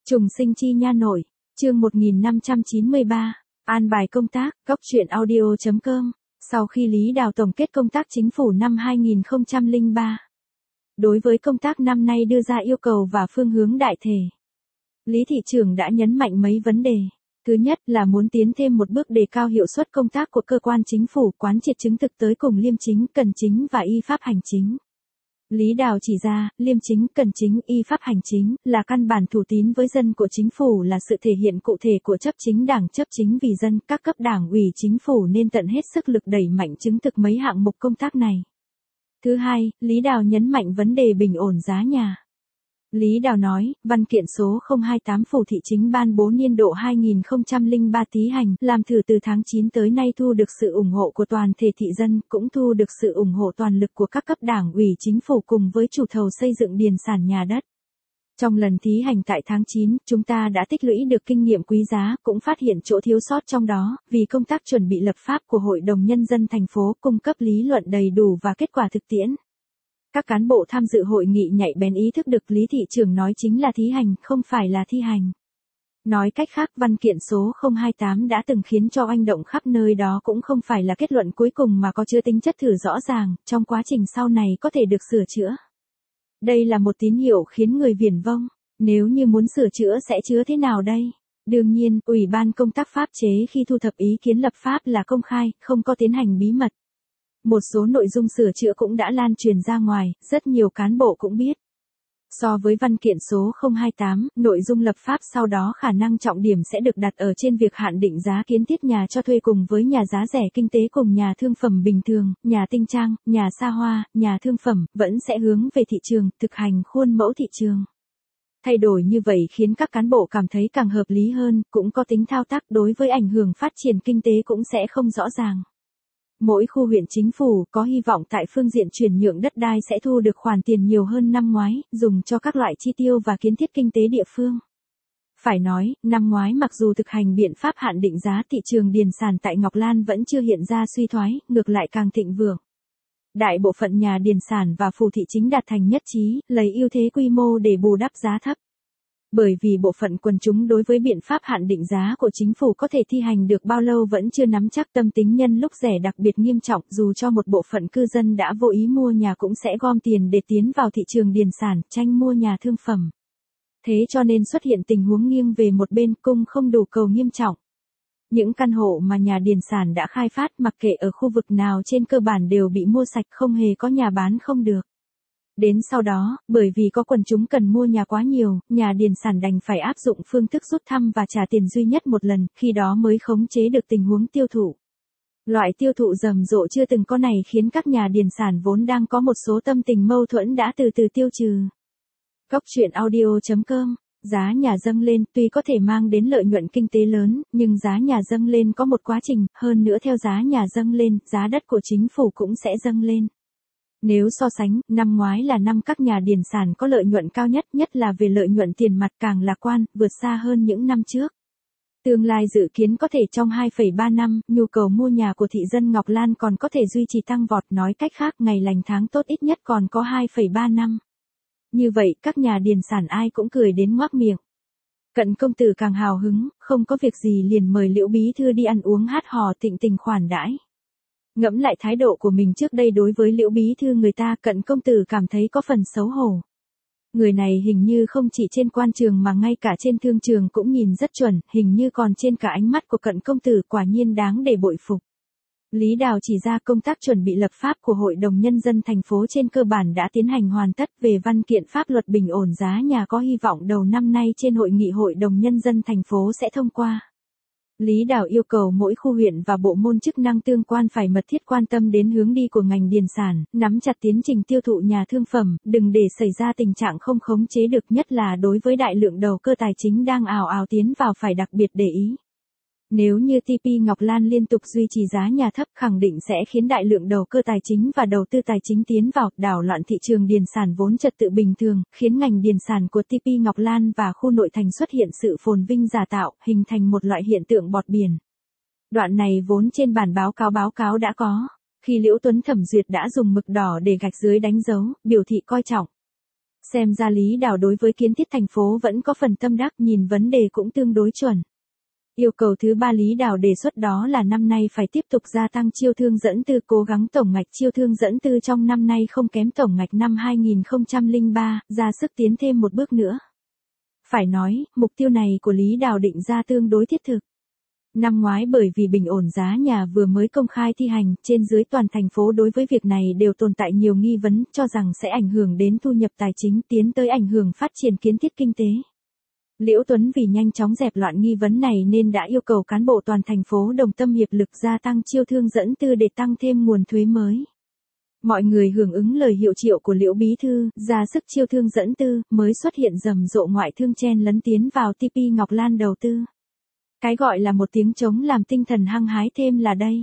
Trùng sinh chi nha nội, chương 1593, an bài công tác, góc truyện audio.com, sau khi Lý Đào tổng kết công tác chính phủ năm 2003. Đối với công tác năm nay đưa ra yêu cầu và phương hướng đại thể. Lý thị trưởng đã nhấn mạnh mấy vấn đề. Thứ nhất là muốn tiến thêm một bước đề cao hiệu suất công tác của cơ quan chính phủ, quán triệt chứng thực tới cùng liêm chính, cần chính và y pháp hành chính. Lý Đào chỉ ra, liêm chính, cần chính, y pháp hành chính, là căn bản thủ tín với dân của chính phủ, là sự thể hiện cụ thể của chấp chính đảng, chấp chính vì dân, các cấp đảng ủy chính phủ nên tận hết sức lực đẩy mạnh chứng thực mấy hạng mục công tác này. Thứ hai, Lý Đào nhấn mạnh vấn đề bình ổn giá nhà. Lý Đào nói, văn kiện số 028 Phủ Thị Chính ban bố niên độ 2003 tí hành, làm thử từ tháng 9 tới nay thu được sự ủng hộ của toàn thể thị dân, cũng thu được sự ủng hộ toàn lực của các cấp đảng ủy chính phủ cùng với chủ thầu xây dựng điền sản nhà đất. Trong lần thí hành tại tháng 9, chúng ta đã tích lũy được kinh nghiệm quý giá, cũng phát hiện chỗ thiếu sót trong đó, vì công tác chuẩn bị lập pháp của Hội đồng Nhân dân thành phố cung cấp lý luận đầy đủ và kết quả thực tiễn. Các cán bộ tham dự hội nghị nhạy bén ý thức được Lý thị trưởng nói chính là thí hành, không phải là thi hành. Nói cách khác, văn kiện số 028 đã từng khiến cho oanh động khắp nơi, đó cũng không phải là kết luận cuối cùng mà có chứa tính chất thử rõ ràng, trong quá trình sau này có thể được sửa chữa. Đây là một tín hiệu khiến người viển vông. Nếu như muốn sửa chữa sẽ chữa thế nào đây? Đương nhiên, Ủy ban công tác pháp chế khi thu thập ý kiến lập pháp là công khai, không có tiến hành bí mật. Một số nội dung sửa chữa cũng đã lan truyền ra ngoài, rất nhiều cán bộ cũng biết. So với văn kiện số 028, nội dung lập pháp sau đó khả năng trọng điểm sẽ được đặt ở trên việc hạn định giá kiến thiết nhà cho thuê cùng với nhà giá rẻ kinh tế cùng nhà thương phẩm bình thường, nhà tinh trang, nhà xa hoa, nhà thương phẩm, vẫn sẽ hướng về thị trường, thực hành khuôn mẫu thị trường. Thay đổi như vậy khiến các cán bộ cảm thấy càng hợp lý hơn, cũng có tính thao tác, đối với ảnh hưởng phát triển kinh tế cũng sẽ không rõ ràng. Mỗi khu huyện chính phủ có hy vọng tại phương diện chuyển nhượng đất đai sẽ thu được khoản tiền nhiều hơn năm ngoái, dùng cho các loại chi tiêu và kiến thiết kinh tế địa phương. Phải nói, năm ngoái mặc dù thực hành biện pháp hạn định giá, thị trường điền sản tại Ngọc Lan vẫn chưa hiện ra suy thoái, ngược lại càng thịnh vượng. Đại bộ phận nhà điền sản và Phủ Thị Chính đạt thành nhất trí, lấy ưu thế quy mô để bù đắp giá thấp. Bởi vì bộ phận quần chúng đối với biện pháp hạn định giá của chính phủ có thể thi hành được bao lâu vẫn chưa nắm chắc, tâm tính nhân lúc rẻ đặc biệt nghiêm trọng, dù cho một bộ phận cư dân đã vô ý mua nhà cũng sẽ gom tiền để tiến vào thị trường điền sản, tranh mua nhà thương phẩm. Thế cho nên xuất hiện tình huống nghiêng về một bên, cung không đủ cầu nghiêm trọng. Những căn hộ mà nhà điền sản đã khai phát mặc kệ ở khu vực nào trên cơ bản đều bị mua sạch, không hề có nhà bán không được. Đến sau đó, bởi vì có quần chúng cần mua nhà quá nhiều, nhà điền sản đành phải áp dụng phương thức rút thăm và trả tiền duy nhất một lần, khi đó mới khống chế được tình huống tiêu thụ. Loại tiêu thụ rầm rộ chưa từng có này khiến các nhà điền sản vốn đang có một số tâm tình mâu thuẫn đã từ từ tiêu trừ. Góc truyện audio.com, giá nhà dâng lên tuy có thể mang đến lợi nhuận kinh tế lớn, nhưng giá nhà dâng lên có một quá trình, hơn nữa theo giá nhà dâng lên, giá đất của chính phủ cũng sẽ dâng lên. Nếu so sánh, năm ngoái là năm các nhà điền sản có lợi nhuận cao nhất, nhất là về lợi nhuận tiền mặt càng lạc quan, vượt xa hơn những năm trước. Tương lai dự kiến có thể trong 2,3 năm, nhu cầu mua nhà của thị dân Ngọc Lan còn có thể duy trì tăng vọt, nói cách khác ngày lành tháng tốt ít nhất còn có 2,3 năm. Như vậy, các nhà điền sản ai cũng cười đến ngoác miệng. Cận công tử càng hào hứng, không có việc gì liền mời Liễu bí thư đi ăn uống hát hò tịnh tình khoản đãi. Ngẫm lại thái độ của mình trước đây đối với Liễu bí thư, người ta Cận công tử cảm thấy có phần xấu hổ. Người này hình như không chỉ trên quan trường mà ngay cả trên thương trường cũng nhìn rất chuẩn, hình như còn trên cả ánh mắt của Cận công tử, quả nhiên đáng để bội phục. Lý Đào chỉ ra công tác chuẩn bị lập pháp của Hội đồng Nhân dân thành phố trên cơ bản đã tiến hành hoàn tất, về văn kiện pháp luật bình ổn giá nhà có hy vọng đầu năm nay trên hội nghị Hội đồng Nhân dân thành phố sẽ thông qua. Lý Đào yêu cầu mỗi khu huyện và bộ môn chức năng tương quan phải mật thiết quan tâm đến hướng đi của ngành điền sản, nắm chặt tiến trình tiêu thụ nhà thương phẩm, đừng để xảy ra tình trạng không khống chế được, nhất là đối với đại lượng đầu cơ tài chính đang ào ào tiến vào phải đặc biệt để ý. Nếu như TP Ngọc Lan liên tục duy trì giá nhà thấp, khẳng định sẽ khiến đại lượng đầu cơ tài chính và đầu tư tài chính tiến vào, đảo loạn thị trường điền sản vốn trật tự bình thường, khiến ngành điền sản của TP Ngọc Lan và khu nội thành xuất hiện sự phồn vinh giả tạo, hình thành một loại hiện tượng bọt biển. Đoạn này vốn trên bản báo cáo đã có, khi Liễu Tuấn thẩm duyệt đã dùng mực đỏ để gạch dưới đánh dấu, biểu thị coi trọng. Xem ra Lý Đào đối với kiến thiết thành phố vẫn có phần tâm đắc, nhìn vấn đề cũng tương đối chuẩn. Yêu cầu thứ 3 Lý Đào đề xuất đó là năm nay phải tiếp tục gia tăng chiêu thương dẫn tư, cố gắng tổng ngạch chiêu thương dẫn tư trong năm nay không kém tổng ngạch năm 2003, ra sức tiến thêm một bước nữa. Phải nói, mục tiêu này của Lý Đào định ra tương đối thiết thực. Năm ngoái bởi vì bình ổn giá nhà vừa mới công khai thi hành, trên dưới toàn thành phố đối với việc này đều tồn tại nhiều nghi vấn, cho rằng sẽ ảnh hưởng đến thu nhập tài chính, tiến tới ảnh hưởng phát triển kiến thiết kinh tế. Liễu Tuấn vì nhanh chóng dẹp loạn nghi vấn này nên đã yêu cầu cán bộ toàn thành phố đồng tâm hiệp lực gia tăng chiêu thương dẫn tư để tăng thêm nguồn thuế mới. Mọi người hưởng ứng lời hiệu triệu của Liễu Bí Thư, ra sức chiêu thương dẫn tư, mới xuất hiện rầm rộ ngoại thương chen lấn tiến vào TP Ngọc Lan đầu tư. Cái gọi là một tiếng trống làm tinh thần hăng hái thêm là đây.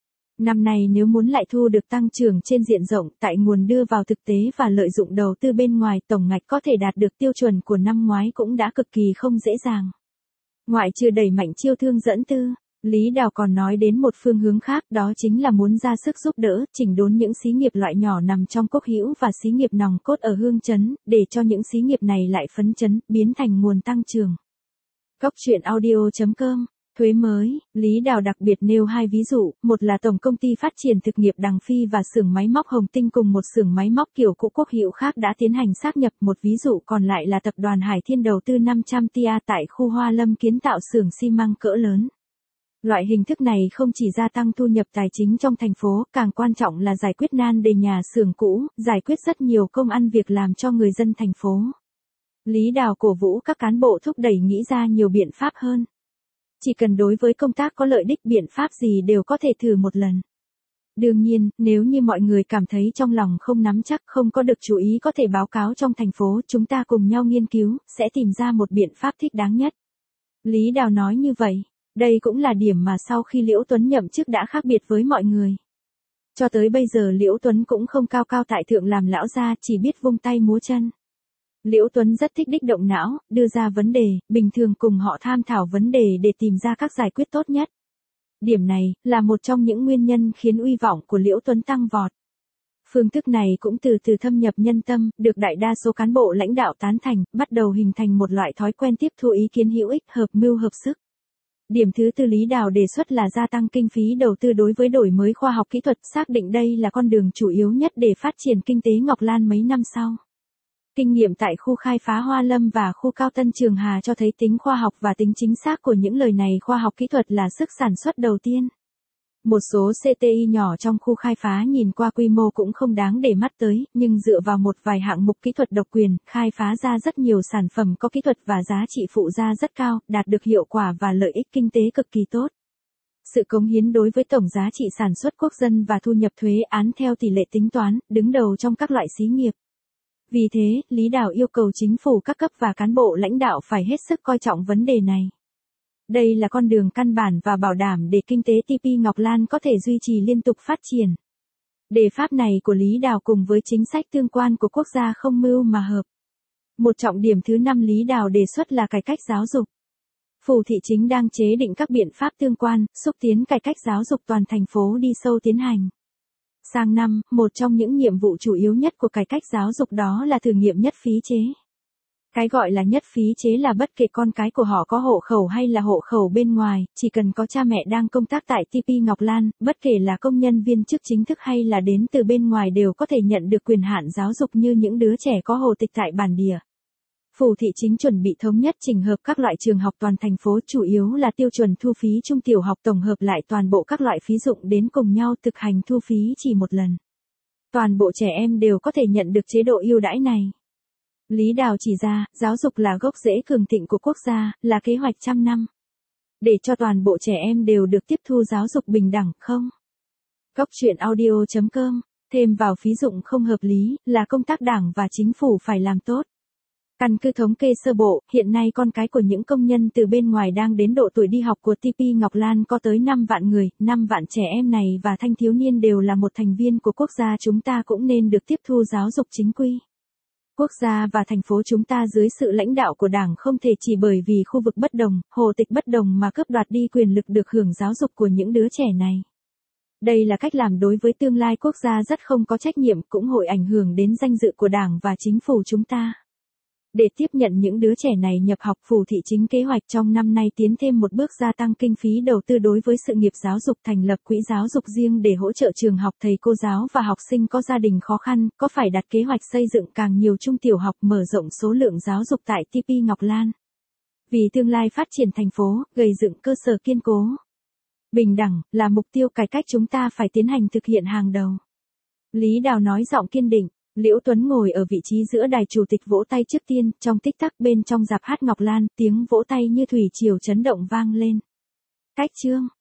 Năm nay nếu muốn lại thu được tăng trưởng trên diện rộng tại nguồn đưa vào thực tế và lợi dụng đầu tư bên ngoài, tổng ngạch có thể đạt được tiêu chuẩn của năm ngoái cũng đã cực kỳ không dễ dàng. Ngoại trừ đẩy mạnh chiêu thương dẫn tư, Lý Đào còn nói đến một phương hướng khác, đó chính là muốn ra sức giúp đỡ, chỉnh đốn những xí nghiệp loại nhỏ nằm trong Cốc Hữu và xí nghiệp nòng cốt ở Hương Trấn, để cho những xí nghiệp này lại phấn chấn, biến thành nguồn tăng trưởng. Cóc truyện audio.com. Thuế mới, Lý Đào đặc biệt nêu 2 ví dụ, một là Tổng công ty phát triển thực nghiệp Đằng Phi và xưởng máy móc Hồng Tinh cùng một xưởng máy móc kiểu cũ Quốc Hữu khác đã tiến hành sáp nhập, một ví dụ còn lại là tập đoàn Hải Thiên đầu tư 500 tia tại khu Hoa Lâm kiến tạo xưởng xi măng cỡ lớn. Loại hình thức này không chỉ gia tăng thu nhập tài chính trong thành phố, càng quan trọng là giải quyết nan đề nhà xưởng cũ, giải quyết rất nhiều công ăn việc làm cho người dân thành phố. Lý Đào cổ vũ các cán bộ thúc đẩy nghĩ ra nhiều biện pháp hơn. Chỉ cần đối với công tác có lợi đích, biện pháp gì đều có thể thử một lần. Đương nhiên, nếu như mọi người cảm thấy trong lòng không nắm chắc, không có được chú ý có thể báo cáo trong thành phố, chúng ta cùng nhau nghiên cứu, sẽ tìm ra một biện pháp thích đáng nhất. Lý Đào nói như vậy. Đây cũng là điểm mà sau khi Liễu Tuấn nhậm chức đã khác biệt với mọi người. Cho tới bây giờ Liễu Tuấn cũng không cao cao tại thượng làm lão gia, chỉ biết vung tay múa chân. Liễu Tuấn rất thích đích động não, đưa ra vấn đề, bình thường cùng họ tham thảo vấn đề để tìm ra các giải quyết tốt nhất. Điểm này là một trong những nguyên nhân khiến uy vọng của Liễu Tuấn tăng vọt. Phương thức này cũng từ từ thâm nhập nhân tâm, được đại đa số cán bộ lãnh đạo tán thành, bắt đầu hình thành một loại thói quen tiếp thu ý kiến hữu ích, hợp mưu hợp sức. Điểm thứ tư Lý Đào đề xuất là gia tăng kinh phí đầu tư đối với đổi mới khoa học kỹ thuật, xác định đây là con đường chủ yếu nhất để phát triển kinh tế Ngọc Lan mấy năm sau. Kinh nghiệm tại khu khai phá Hoa Lâm và khu cao Tân Trường Hà cho thấy tính khoa học và tính chính xác của những lời này. Khoa học kỹ thuật là sức sản xuất đầu tiên. Một số CTI nhỏ trong khu khai phá nhìn qua quy mô cũng không đáng để mắt tới, nhưng dựa vào một vài hạng mục kỹ thuật độc quyền, khai phá ra rất nhiều sản phẩm có kỹ thuật và giá trị phụ gia rất cao, đạt được hiệu quả và lợi ích kinh tế cực kỳ tốt. Sự cống hiến đối với tổng giá trị sản xuất quốc dân và thu nhập thuế án theo tỷ lệ tính toán, đứng đầu trong các loại xí nghiệp. Vì thế, Lý Đào yêu cầu chính phủ các cấp và cán bộ lãnh đạo phải hết sức coi trọng vấn đề này. Đây là con đường căn bản và bảo đảm để kinh tế TP Ngọc Lan có thể duy trì liên tục phát triển. Đề pháp này của Lý Đào cùng với chính sách tương quan của quốc gia không mưu mà hợp. Một trọng điểm thứ 5 Lý Đào đề xuất là cải cách giáo dục. Phủ thị chính đang chế định các biện pháp tương quan, xúc tiến cải cách giáo dục toàn thành phố đi sâu tiến hành. Sang năm, một trong những nhiệm vụ chủ yếu nhất của cải cách giáo dục đó là thử nghiệm nhất phí chế. Cái gọi là nhất phí chế là bất kể con cái của họ có hộ khẩu hay là hộ khẩu bên ngoài, chỉ cần có cha mẹ đang công tác tại TP Ngọc Lan, bất kể là công nhân viên chức chính thức hay là đến từ bên ngoài đều có thể nhận được quyền hạn giáo dục như những đứa trẻ có hộ tịch tại bản địa. Phủ thị chính chuẩn bị thống nhất chỉnh hợp các loại trường học toàn thành phố, chủ yếu là tiêu chuẩn thu phí trung tiểu học tổng hợp lại toàn bộ các loại phí dụng đến cùng nhau thực hành thu phí chỉ một lần. Toàn bộ trẻ em đều có thể nhận được chế độ ưu đãi này. Lý Đào chỉ ra, giáo dục là gốc rễ cường thịnh của quốc gia, là kế hoạch trăm năm. Để cho toàn bộ trẻ em đều được tiếp thu giáo dục bình đẳng, không? Cóc truyện audio.com, thêm vào phí dụng không hợp lý, là công tác đảng và chính phủ phải làm tốt. Căn cứ thống kê sơ bộ, hiện nay con cái của những công nhân từ bên ngoài đang đến độ tuổi đi học của TP Ngọc Lan có tới 5 vạn người, 5 vạn trẻ em này và thanh thiếu niên đều là một thành viên của quốc gia, chúng ta cũng nên được tiếp thu giáo dục chính quy. Quốc gia và thành phố chúng ta dưới sự lãnh đạo của Đảng không thể chỉ bởi vì khu vực bất đồng, hộ tịch bất đồng mà cướp đoạt đi quyền lực được hưởng giáo dục của những đứa trẻ này. Đây là cách làm đối với tương lai quốc gia rất không có trách nhiệm, cũng hội ảnh hưởng đến danh dự của Đảng và chính phủ chúng ta. Để tiếp nhận những đứa trẻ này nhập học, Phủ Thị Chính kế hoạch trong năm nay tiến thêm một bước gia tăng kinh phí đầu tư đối với sự nghiệp giáo dục, thành lập quỹ giáo dục riêng để hỗ trợ trường học, thầy cô giáo và học sinh có gia đình khó khăn, có phải đặt kế hoạch xây dựng càng nhiều trung tiểu học, mở rộng số lượng giáo dục tại TP Ngọc Lan. Vì tương lai phát triển thành phố, gây dựng cơ sở kiên cố. Bình đẳng là mục tiêu cải cách chúng ta phải tiến hành thực hiện hàng đầu. Lý Đào nói giọng kiên định. Liễu Tuấn ngồi ở vị trí giữa đài chủ tịch vỗ tay trước tiên, trong tích tắc bên trong rạp hát Ngọc Lan, tiếng vỗ tay như thủy triều chấn động vang lên. Cách chương